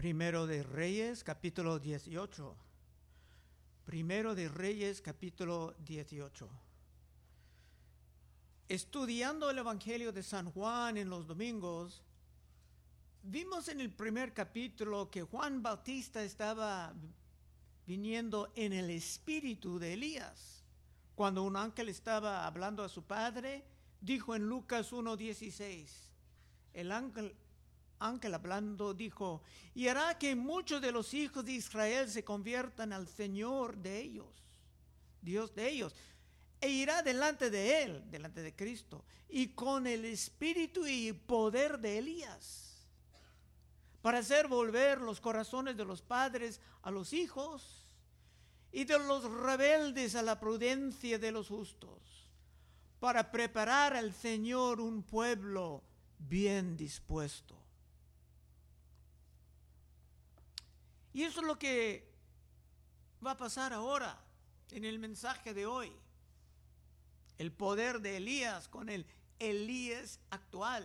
Primero de Reyes, capítulo 18. Primero de Reyes, capítulo 18. Estudiando el Evangelio de San Juan en los domingos, vimos en el primer capítulo que Juan Bautista estaba viniendo en el espíritu de Elías. Cuando un ángel estaba hablando a su padre, dijo en Lucas 1:16, el ángel hablando dijo, y hará que muchos de los hijos de Israel se conviertan al Señor de ellos, Dios de ellos, e irá delante de él, delante de Cristo, y con el espíritu y poder de Elías, para hacer volver los corazones de los padres a los hijos, y de los rebeldes a la prudencia de los justos, para preparar al Señor un pueblo bien dispuesto. Y eso es lo que va a pasar ahora en el mensaje de hoy. El poder de Elías con el Elías actual.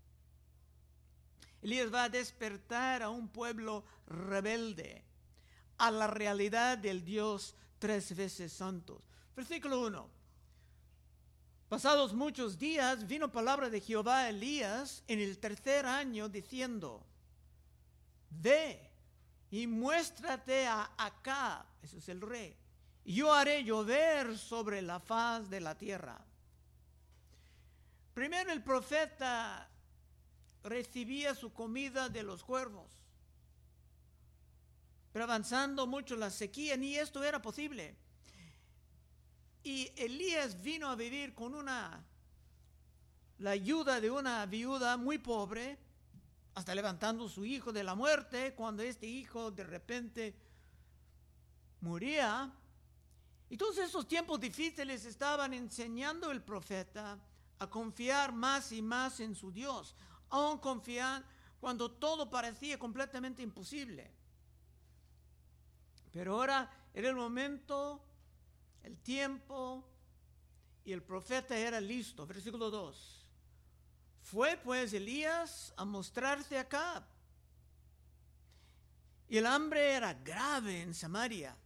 Elías va a despertar a un pueblo rebelde a la realidad del Dios tres veces santo. Versículo 1. Pasados muchos días vino palabra de Jehová a Elías en el tercer año diciendo, ve y muéstrate a Acab, ese es el rey, y yo haré llover sobre la faz de la tierra. Primero el profeta recibía su comida de los cuervos, pero avanzando mucho la sequía, ni esto era posible. Y Elías vino a vivir con la ayuda de una viuda muy pobre, hasta levantando su hijo de la muerte, cuando este hijo de repente moría. Y todos esos tiempos difíciles estaban enseñando el profeta a confiar más y más en su Dios, aun confiar cuando todo parecía completamente imposible. Pero ahora era el momento, el tiempo, y el profeta era listo. Versículo 2. Fue pues Elías a mostrarse a Acab, y el hambre era grave en Samaria.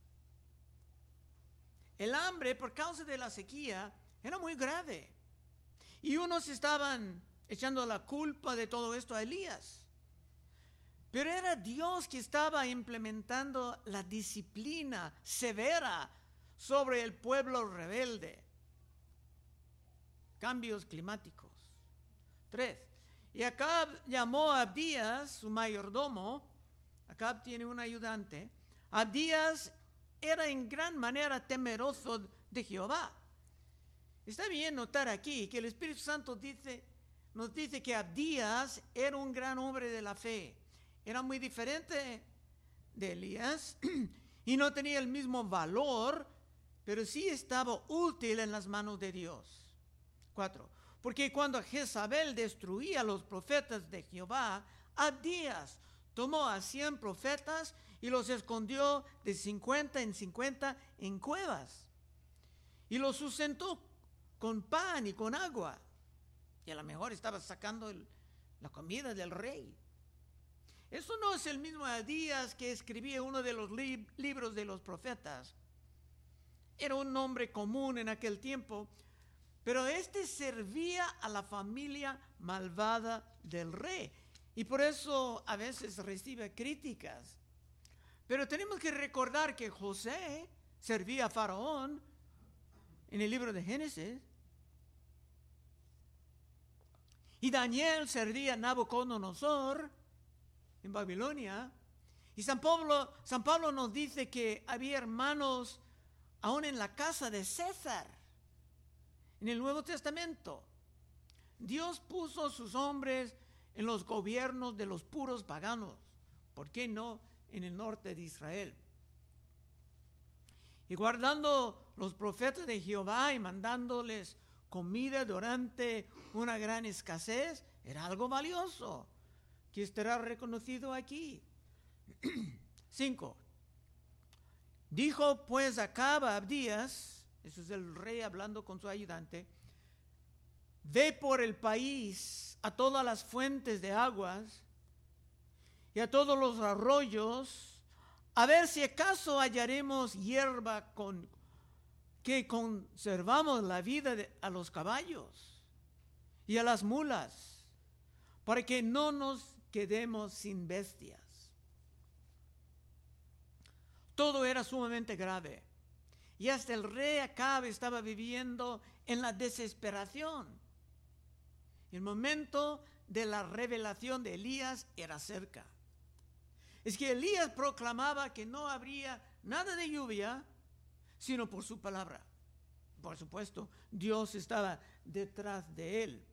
El hambre por causa de la sequía era muy grave. Y unos estaban echando la culpa de todo esto a Elías. Pero era Dios que estaba implementando la disciplina severa sobre el pueblo rebelde. Cambios climáticos. 3. Y Acab llamó a Abdías, su mayordomo. Acab tiene un ayudante. Abdías era en gran manera temeroso de Jehová. Está bien notar aquí que el Espíritu Santo nos dice que Abdías era un gran hombre de la fe. Era muy diferente de Elías y no tenía el mismo valor, pero sí estaba útil en las manos de Dios. 4. Porque cuando Jezabel destruía a los profetas de Jehová, Abdías tomó a 100 profetas y los escondió de 50 en 50 en cuevas. Y los sustentó con pan y con agua. Y a lo mejor estaba sacando la comida del rey. Eso no es el mismo Abdías que escribía uno de los libros de los profetas. Era un nombre común en aquel tiempo, pero este servía a la familia malvada del rey. Y por eso a veces recibe críticas. Pero tenemos que recordar que José servía a Faraón en el libro de Génesis. Y Daniel servía a Nabucodonosor en Babilonia. Y San Pablo nos dice que había hermanos aún en la casa de César. En el Nuevo Testamento, Dios puso sus hombres en los gobiernos de los puros paganos. ¿Por qué no en el norte de Israel? Y guardando los profetas de Jehová y mandándoles comida durante una gran escasez, era algo valioso que estará reconocido aquí. 5. Dijo pues Acab a Abdías, eso es el rey hablando con su ayudante, ve por el país a todas las fuentes de aguas y a todos los arroyos, a ver si acaso hallaremos hierba con que conservamos la vida a los caballos y a las mulas, para que no nos quedemos sin bestias. Todo era sumamente grave, y hasta el rey Acab estaba viviendo en la desesperación. El momento de la revelación de Elías era cerca. Es que Elías proclamaba que no habría nada de lluvia, sino por su palabra. Por supuesto, Dios estaba detrás de él.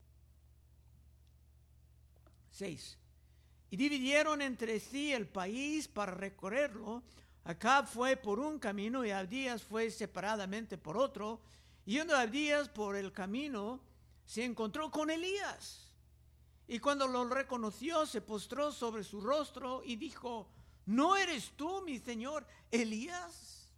6. Y dividieron entre sí el país para recorrerlo. Acab fue por un camino y Abdías fue separadamente por otro. Yendo Abdías por el camino, se encontró con Elías. Y cuando lo reconoció, se postró sobre su rostro y dijo: ¿no eres tú, mi señor Elías?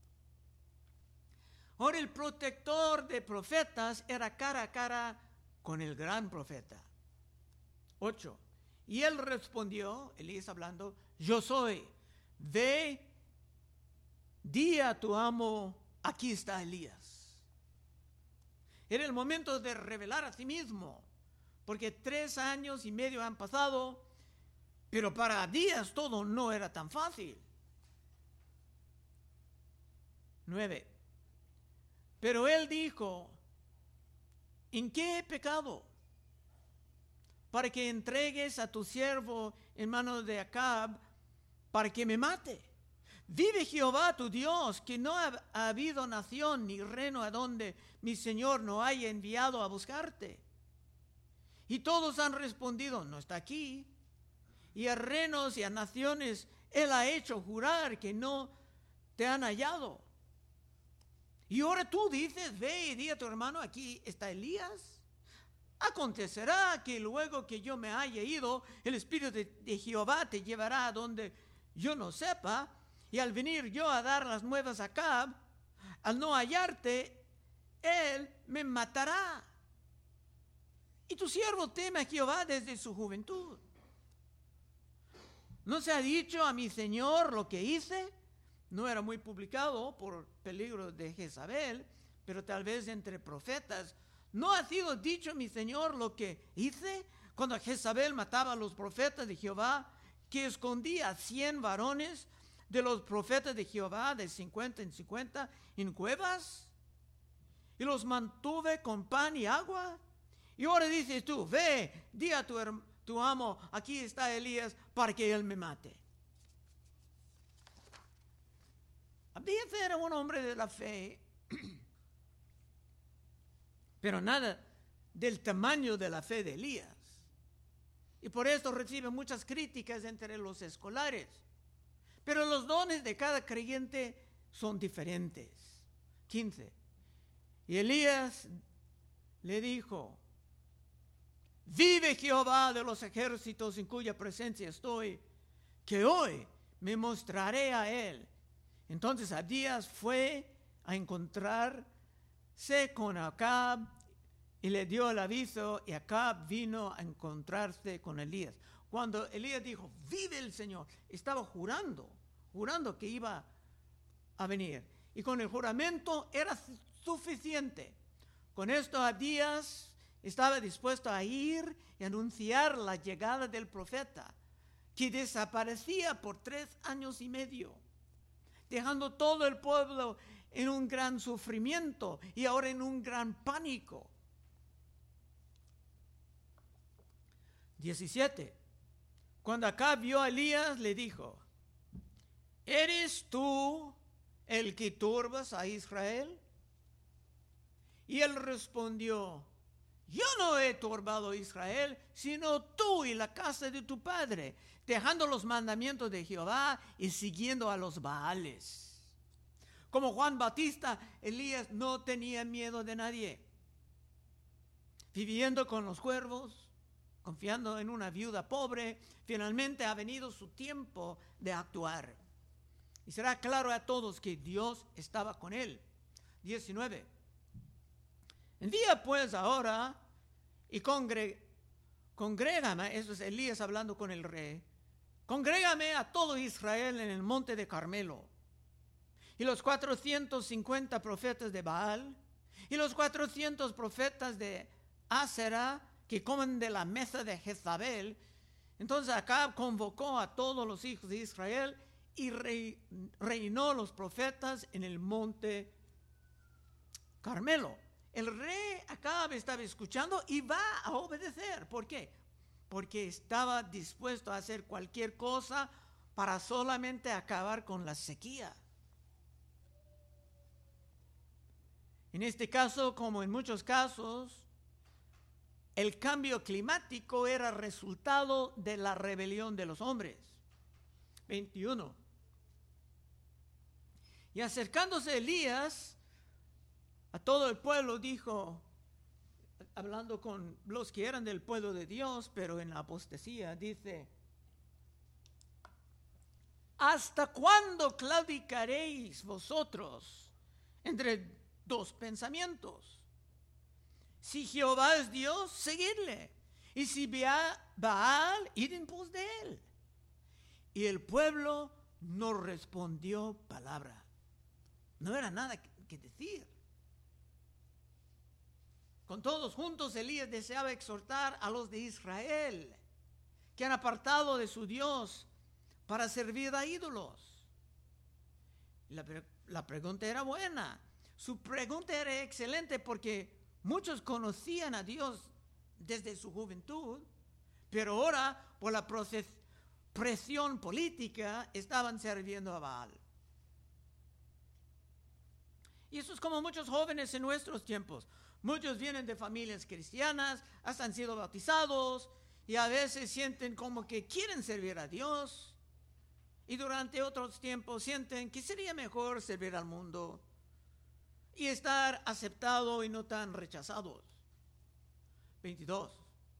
Ahora el protector de profetas era cara a cara con el gran profeta. 8. Y él respondió, Elías hablando: yo soy. Ve, di a tu amo, aquí está Elías. Era el momento de revelar a sí mismo, porque 3 años y medio han pasado, pero para Abdías todo no era tan fácil. 9. Pero él dijo: ¿en qué he pecado para que entregues a tu siervo en manos de Acab para que me mate? Vive Jehová tu Dios, que no ha habido nación ni reino a donde mi Señor no haya enviado a buscarte. Y todos han respondido: no está aquí. Y a reinos y a naciones él ha hecho jurar que no te han hallado. Y ahora tú dices: ve y di a tu hermano, aquí está Elías. Acontecerá que luego que yo me haya ido, el Espíritu de Jehová te llevará a donde yo no sepa, y al venir yo a dar las nuevas a Acab, al no hallarte, él me matará. Y tu siervo teme a Jehová desde su juventud. ¿No se ha dicho a mi señor lo que hice? No era muy publicado por peligro de Jezabel, pero tal vez entre profetas. ¿No ha sido dicho mi señor lo que hice cuando Jezabel mataba a los profetas de Jehová, que escondía a 100 varones de los profetas de Jehová de 50 en 50 en cuevas? Y los mantuve con pan y agua. Y ahora dices tú: ve, di a tu amo, aquí está Elías, para que él me mate. Abdías era un hombre de la fe, pero nada del tamaño de la fe de Elías. Y por esto recibe muchas críticas entre los escolares. Pero los dones de cada creyente son diferentes. 15. Y Elías le dijo: vive Jehová de los ejércitos en cuya presencia estoy, que hoy me mostraré a él. Entonces Abdías fue a encontrarse con Acab y le dio el aviso, y Acab vino a encontrarse con Elías. Cuando Elías dijo: vive el Señor, estaba jurando que iba a venir. Y con el juramento era suficiente. Con esto Abdías estaba dispuesto a ir y anunciar la llegada del profeta, que desaparecía por 3 años y medio, dejando todo el pueblo en un gran sufrimiento y ahora en un gran pánico. 17. Cuando Acab vio a Elías, le dijo: ¿eres tú el que turbas a Israel? Y él respondió: yo no he turbado a Israel, sino tú y la casa de tu padre, dejando los mandamientos de Jehová y siguiendo a los Baales. Como Juan Bautista, Elías no tenía miedo de nadie. Viviendo con los cuervos, confiando en una viuda pobre, finalmente ha venido su tiempo de actuar. Y será claro a todos que Dios estaba con él. 19. Envía pues ahora y congrégame, eso es Elías hablando con el rey, congrégame a todo Israel en el monte de Carmelo. Y los 450 profetas de Baal y los 400 profetas de Asera que comen de la mesa de Jezabel. Entonces Acab convocó a todos los hijos de Israel y reinó los profetas en el monte Carmelo. El rey Acab estaba escuchando y va a obedecer. ¿Por qué? Porque estaba dispuesto a hacer cualquier cosa para solamente acabar con la sequía. En este caso, como en muchos casos, el cambio climático era resultado de la rebelión de los hombres. 21. Y acercándose Elías a todo el pueblo, dijo, hablando con los que eran del pueblo de Dios, pero en la apostasía, dice: ¿hasta cuándo claudicaréis vosotros entre dos pensamientos? Si Jehová es Dios, seguidle, y si Baal, id en pos de él. Y el pueblo no respondió palabra. No era nada que decir. Con todos juntos, Elías deseaba exhortar a los de Israel que han apartado de su Dios para servir a ídolos. La pregunta era buena. Su pregunta era excelente porque muchos conocían a Dios desde su juventud, pero ahora, por la presión política, estaban sirviendo a Baal. Y eso es como muchos jóvenes en nuestros tiempos. Muchos vienen de familias cristianas, hasta han sido bautizados, y a veces sienten como que quieren servir a Dios, y durante otros tiempos sienten que sería mejor servir al mundo y estar aceptado y no tan rechazados. 22.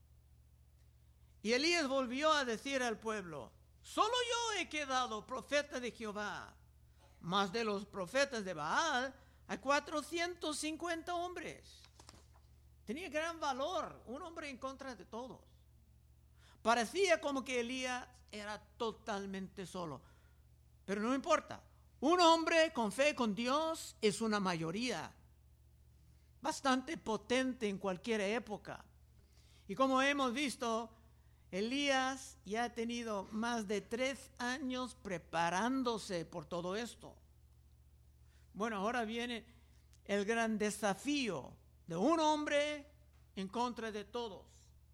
Y Elías volvió a decir al pueblo: solo yo he quedado profeta de Jehová, mas de los profetas de Baal hay 450 hombres. Tenía gran valor, un hombre en contra de todos. Parecía como que Elías era totalmente solo, pero no importa. Un hombre con fe con Dios es una mayoría, bastante potente en cualquier época. Y como hemos visto, Elías ya ha tenido más de 3 años preparándose por todo esto. Bueno, ahora viene el gran desafío de un hombre en contra de todos.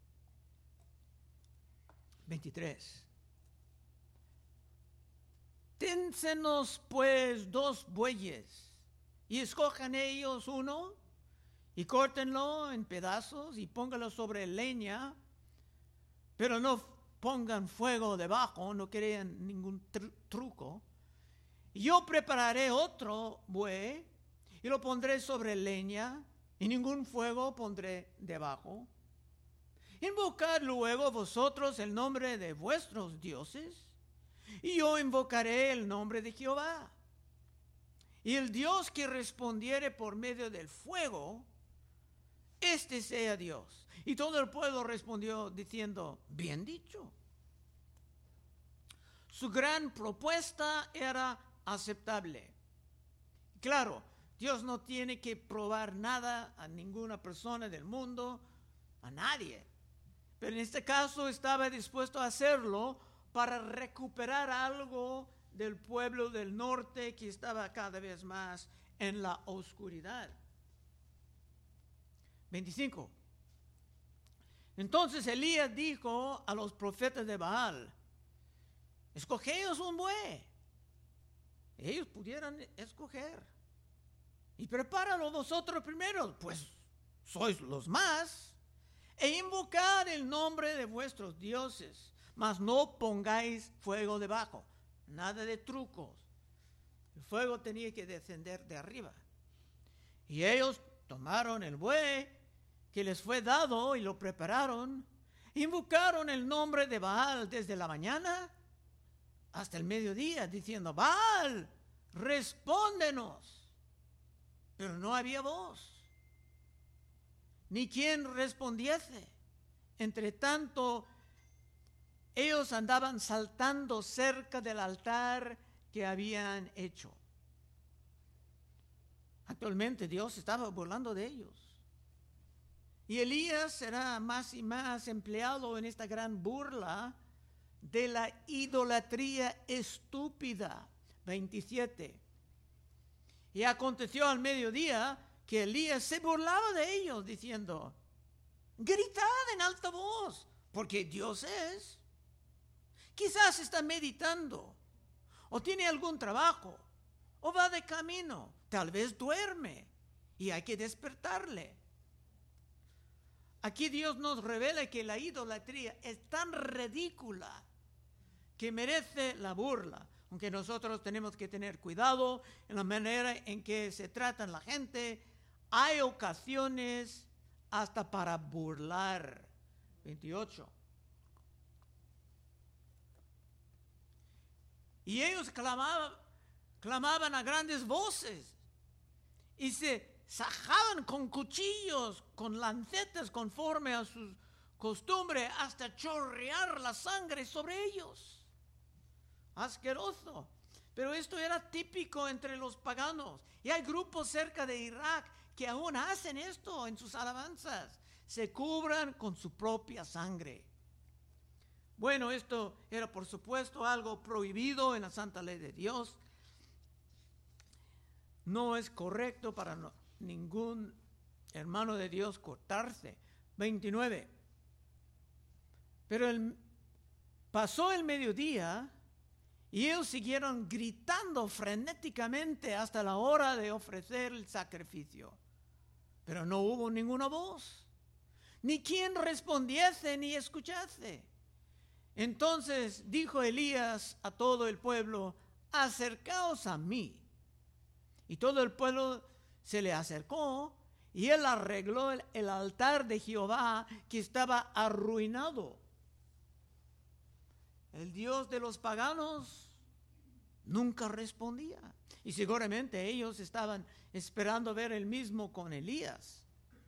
23. Ténsenos pues 2 bueyes, y escojan ellos uno, y córtenlo en pedazos, y pónganlo sobre leña, pero no pongan fuego debajo, no crean ningún truco. Y yo prepararé otro buey, y lo pondré sobre leña, y ningún fuego pondré debajo. Invocad luego vosotros el nombre de vuestros dioses, y yo invocaré el nombre de Jehová. Y el Dios que respondiere por medio del fuego, este sea Dios. Y todo el pueblo respondió diciendo: bien dicho. Su gran propuesta era aceptable. Claro, Dios no tiene que probar nada a ninguna persona del mundo, a nadie. Pero en este caso estaba dispuesto a hacerlo para recuperar algo del pueblo del norte que estaba cada vez más en la oscuridad. 25. Entonces Elías dijo a los profetas de Baal: escogeos un buey. Ellos pudieran escoger. Y prepáralo vosotros primero, pues sois los más. E invocad el nombre de vuestros dioses, mas no pongáis fuego debajo. Nada de trucos. El fuego tenía que descender de arriba. Y ellos tomaron el buey que les fue dado y lo prepararon. Invocaron el nombre de Baal desde la mañana hasta el mediodía, diciendo: Baal, respóndenos. Pero no había voz, ni quien respondiese. Entre tanto, ellos andaban saltando cerca del altar que habían hecho. Actualmente Dios estaba burlando de ellos. Y Elías será más y más empleado en esta gran burla de la idolatría estúpida. 27. Y aconteció al mediodía que Elías se burlaba de ellos, diciendo: gritad en alta voz, porque Dios es. Quizás está meditando, o tiene algún trabajo, o va de camino, tal vez duerme, y hay que despertarle. Aquí Dios nos revela que la idolatría es tan ridícula que merece la burla, aunque nosotros tenemos que tener cuidado en la manera en que se tratan la gente. Hay ocasiones hasta para burlar. 28. Y ellos clamaban a grandes voces y se sajaban con cuchillos, con lancetas, conforme a su costumbre, hasta chorrear la sangre sobre ellos. Asqueroso. Pero esto era típico entre los paganos. Y hay grupos cerca de Irak que aún hacen esto en sus alabanzas. Se cubran con su propia sangre. Bueno, esto era por supuesto algo prohibido en la santa ley de Dios. No es correcto para ningún hermano de Dios cortarse. 29. Pero pasó el mediodía y ellos siguieron gritando frenéticamente hasta la hora de ofrecer el sacrificio. Pero no hubo ninguna voz, ni quien respondiese ni escuchase. Entonces dijo Elías a todo el pueblo: acercaos a mí. Y todo el pueblo se le acercó, y él arregló el altar de Jehová que estaba arruinado. El Dios de los paganos nunca respondía. Y seguramente ellos estaban esperando ver el mismo con Elías.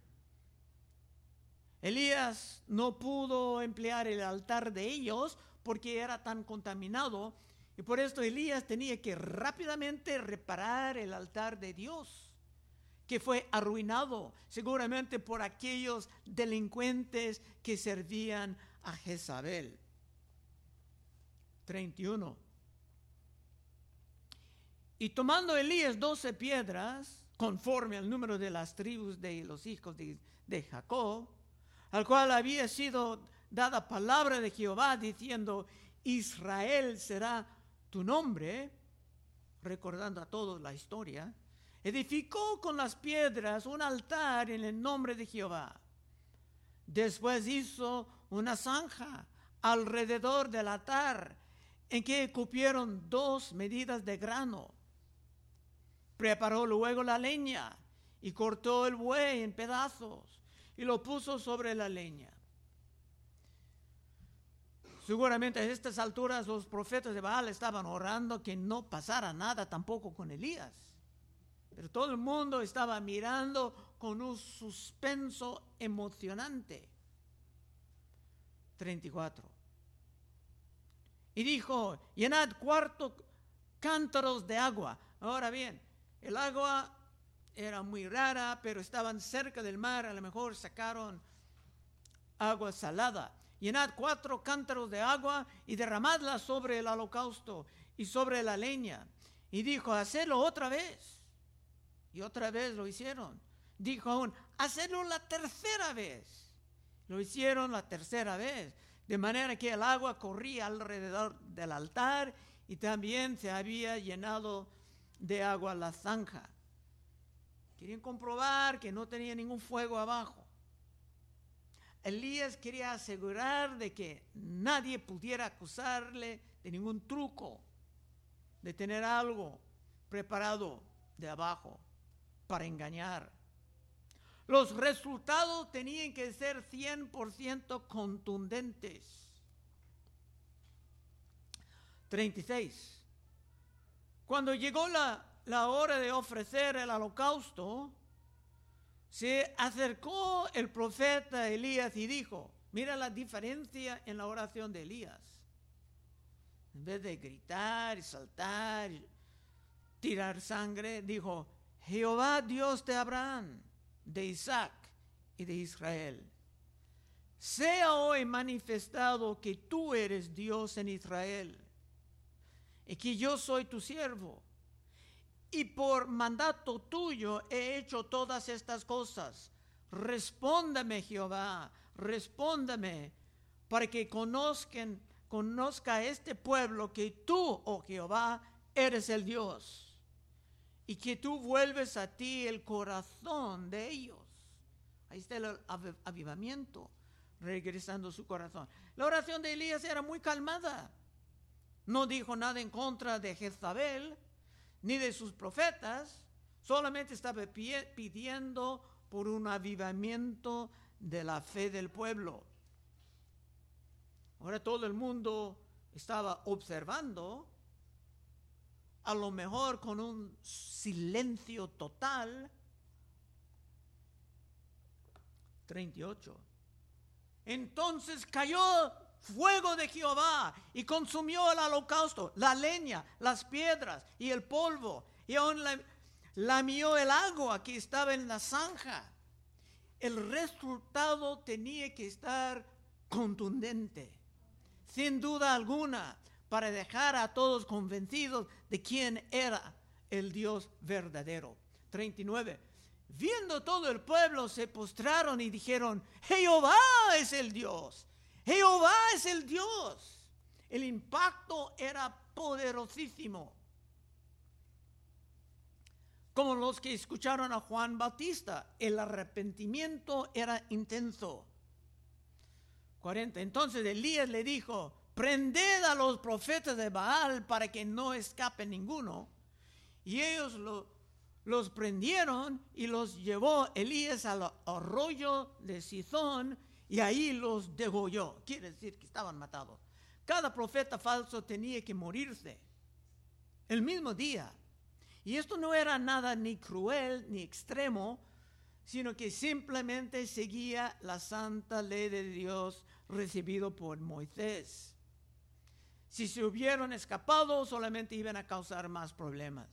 Elías no pudo emplear el altar de ellos porque era tan contaminado, y por esto Elías tenía que rápidamente reparar el altar de Dios, que fue arruinado seguramente por aquellos delincuentes que servían a Jezabel. 31. Y tomando Elías 12 piedras, conforme al número de las tribus de los hijos de Jacob, al cual había sido dada palabra de Jehová, diciendo: Israel será tu nombre, recordando a todos la historia, edificó con las piedras un altar en el nombre de Jehová. Después hizo una zanja alrededor del altar, en que cupieron 2 medidas de grano. Preparó luego la leña y cortó el buey en pedazos y lo puso sobre la leña. Seguramente a estas alturas los profetas de Baal estaban orando que no pasara nada tampoco con Elías. Pero todo el mundo estaba mirando con un suspenso emocionante. 34. Y dijo: llenad 4 cántaros de agua. Ahora bien, el agua era muy rara, pero estaban cerca del mar, a lo mejor sacaron agua salada. Llenad 4 cántaros de agua y derramadla sobre el holocausto y sobre la leña. Y dijo: hacedlo otra vez. Y otra vez lo hicieron. Dijo aún: hacedlo la tercera vez. Lo hicieron la tercera vez, de manera que el agua corría alrededor del altar y también se había llenado de agua la zanja. Querían comprobar que no tenía ningún fuego abajo. Elías quería asegurar de que nadie pudiera acusarle de ningún truco, de tener algo preparado de abajo para engañar. Los resultados tenían que ser 100% contundentes. 36. Cuando llegó la hora de ofrecer el holocausto, se acercó el profeta Elías y dijo: Mira la diferencia en la oración de Elías. En vez de gritar y saltar, tirar sangre, dijo, Jehová Dios de Abraham, de Isaac y de Israel, sea hoy manifestado que tú eres Dios en Israel y que yo soy tu siervo. Y por mandato tuyo he hecho todas estas cosas. Respóndame, Jehová, respóndame, para que conozca este pueblo que tú, oh Jehová, eres el Dios, y que tú vuelves a ti el corazón de ellos. Ahí está el avivamiento, regresando su corazón. La oración de Elías era muy calmada. No dijo nada en contra de Jezabel, ni de sus profetas. Solamente estaba pidiendo por un avivamiento de la fe del pueblo. Ahora todo el mundo estaba observando, a lo mejor con un silencio total. 38. Entonces cayó fuego de Jehová y consumió el holocausto, la leña, las piedras y el polvo, y aún lamió el agua que estaba en la zanja. El resultado tenía que estar contundente, sin duda alguna, para dejar a todos convencidos de quién era el Dios verdadero. 39. Viendo todo el pueblo, se postraron y dijeron, Jehová es el Dios, Jehová es el Dios. El impacto era poderosísimo, como los que escucharon a Juan Bautista. El arrepentimiento era intenso. 40. Entonces Elías le dijo, prended a los profetas de Baal para que no escape ninguno. Y ellos los prendieron y los llevó Elías al arroyo de Sizón y ahí los degolló. Quiere decir que estaban matados. Cada profeta falso tenía que morirse el mismo día. Y esto no era nada ni cruel ni extremo, sino que simplemente seguía la santa ley de Dios recibido por Moisés. Si se hubieran escapado, solamente iban a causar más problemas.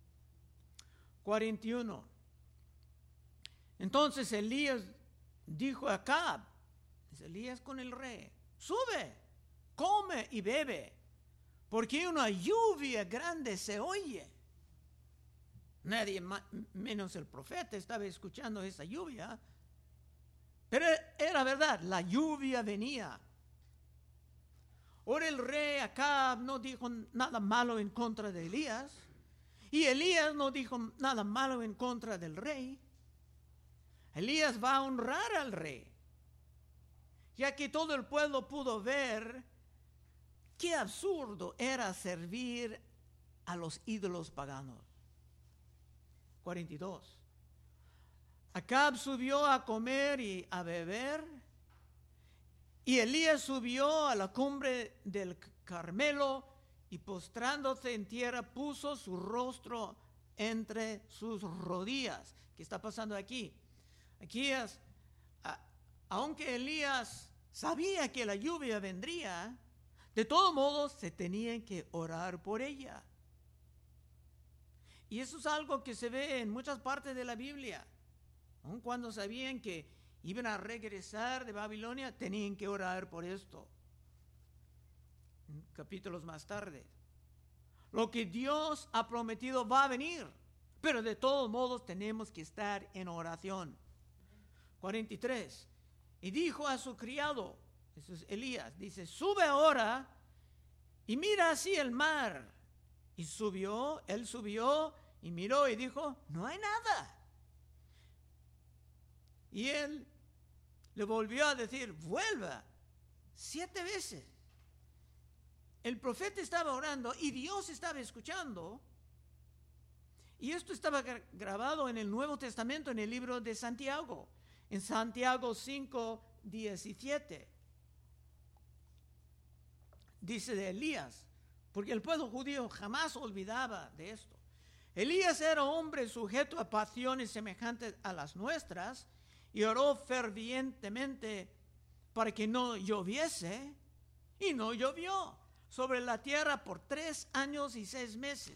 41. Entonces Elías dijo a Acab, Elías con el rey, sube, come y bebe, porque una lluvia grande se oye. Nadie menos el profeta estaba escuchando esa lluvia, pero era verdad, la lluvia venía. Ahora el rey Acab no dijo nada malo en contra de Elías, y Elías no dijo nada malo en contra del rey. Elías va a honrar al rey, ya que todo el pueblo pudo ver qué absurdo era servir a los ídolos paganos. 42. Acab subió a comer y a beber, y Elías subió a la cumbre del Carmelo y postrándose en tierra puso su rostro entre sus rodillas. ¿Qué está pasando aquí? Aquí aunque Elías sabía que la lluvia vendría, de todos modos se tenía que orar por ella. Y eso es algo que se ve en muchas partes de la Biblia. Aun cuando sabían que iban a regresar de Babilonia, tenían que orar por esto. En capítulos más tarde. Lo que Dios ha prometido va a venir, pero de todos modos tenemos que estar en oración. 43. Y dijo a su criado, eso es Elías, dice, sube ahora y mira así el mar. Y él subió y miró y dijo, no hay nada. Y él le volvió a decir, vuelva 7 veces. El profeta estaba orando y Dios estaba escuchando. Y esto estaba grabado en el Nuevo Testamento, en el libro de Santiago, en Santiago 5:17. Dice de Elías, porque el pueblo judío jamás olvidaba de esto. Elías era hombre sujeto a pasiones semejantes a las nuestras y oró fervientemente para que no lloviese, y no llovió sobre la tierra por 3 años y 6 meses.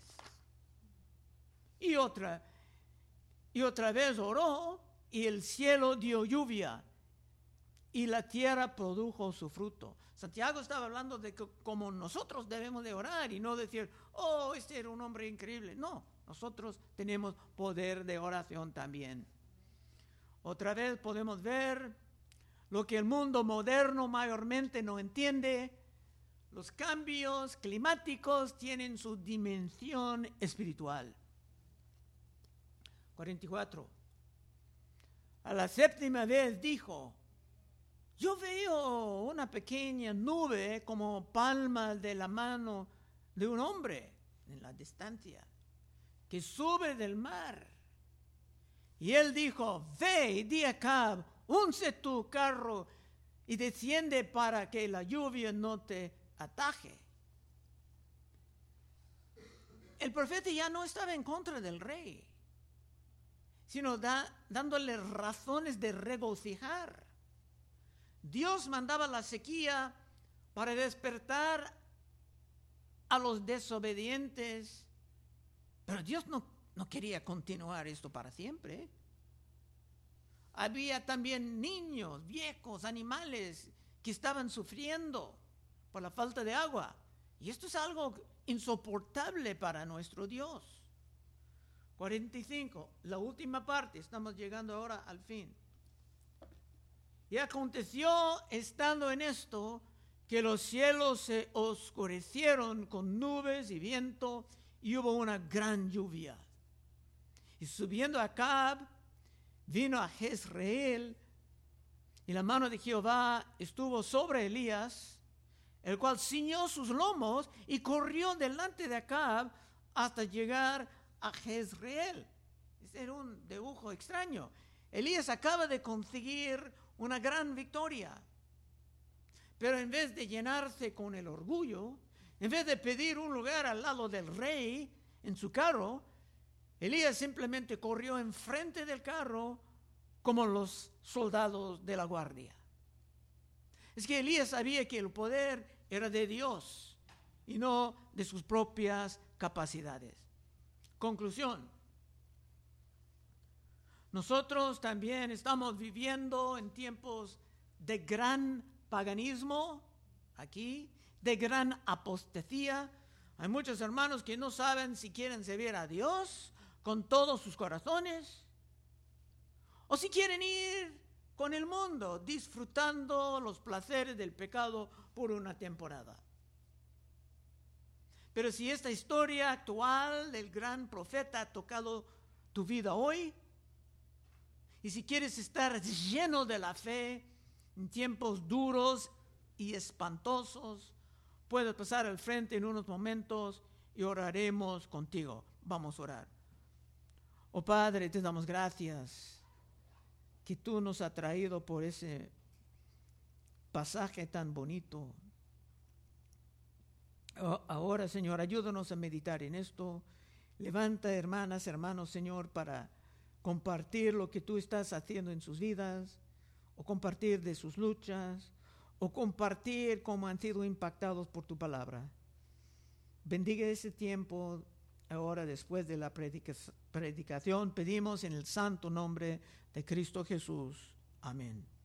Y otra vez oró, y el cielo dio lluvia, y la tierra produjo su fruto. Santiago estaba hablando de que como nosotros debemos de orar y no decir, oh, este era un hombre increíble. No, nosotros tenemos poder de oración también. Otra vez podemos ver lo que el mundo moderno mayormente no entiende. Los cambios climáticos tienen su dimensión espiritual. 44. A la 7ª vez dijo, yo veo una pequeña nube como palma de la mano de un hombre en la distancia, que sube del mar. Y él dijo, ve y di a Acab, unce tu carro y desciende para que la lluvia no te ataje. El profeta ya no estaba en contra del rey, sino dándole razones de regocijar. Dios mandaba la sequía para despertar a los desobedientes, pero Dios no quería continuar esto para siempre. Había también niños, viejos, animales que estaban sufriendo por la falta de agua. Y esto es algo insoportable para nuestro Dios. 45, la última parte, estamos llegando ahora al fin. Y aconteció, estando en esto, que los cielos se oscurecieron con nubes y viento, y hubo una gran lluvia. Y subiendo Acab, vino a Jezreel, y la mano de Jehová estuvo sobre Elías, el cual ciñó sus lomos y corrió delante de Acab hasta llegar a Jezreel. Ese era un dibujo extraño. Elías acaba de conseguir una gran victoria, pero en vez de llenarse con el orgullo, en vez de pedir un lugar al lado del rey en su carro, Elías simplemente corrió enfrente del carro como los soldados de la guardia. Es que Elías sabía que el poder era de Dios y no de sus propias capacidades. Conclusión. Nosotros también estamos viviendo en tiempos de gran paganismo aquí, de gran apostasía. Hay muchos hermanos que no saben si quieren servir a Dios con todos sus corazones o si quieren ir con el mundo disfrutando los placeres del pecado por una temporada. Pero si esta historia actual del gran profeta ha tocado tu vida hoy, y si quieres estar lleno de la fe en tiempos duros y espantosos, puedes pasar al frente en unos momentos y oraremos contigo. Vamos a orar. Oh Padre, te damos gracias que tú nos has traído por ese pasaje tan bonito. Ahora, Señor, ayúdanos a meditar en esto. Levanta, hermanas, hermanos, Señor, para compartir lo que tú estás haciendo en sus vidas, o compartir de sus luchas, o compartir cómo han sido impactados por tu palabra. Bendiga ese tiempo ahora después de la predicación. Pedimos en el santo nombre de Cristo Jesús. Amén.